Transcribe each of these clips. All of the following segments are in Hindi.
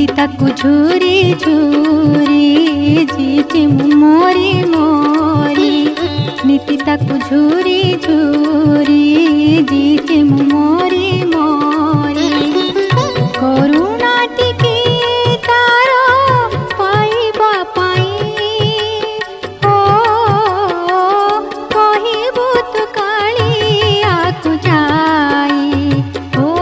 नीति ताकू झूरी झूरी जीती मोरी मोरी नीति ताकू झूरी झूरी जीती मोरी मोरी करुणा टिके तार पाइबा पाई हो कहिबु तु कालिया को जाई हो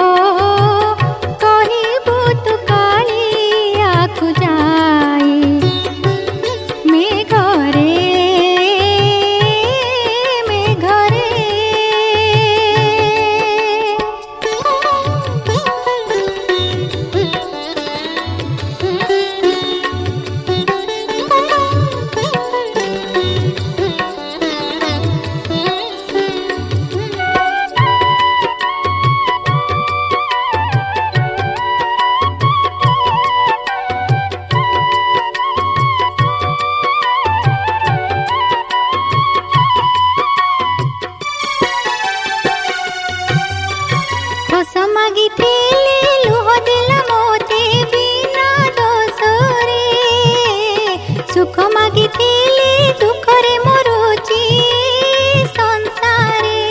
कहिबु तु कालिया को जाई मैं घरे सुख मागिथिले दुखरे मरुची संसारे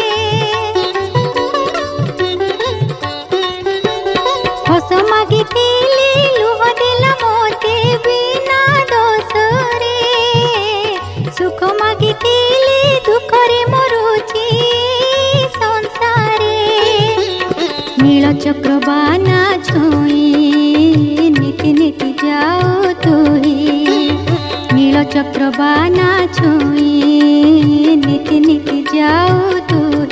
हस मागिथिले लुह देला मोते बिना दोषरे सुख मागिथिले दुखरे मरुची संसारे नील चक्रबाना छोई नीति नीति जाओ तुही नील चक्रबाना छोई नीति नीति जाओ तू।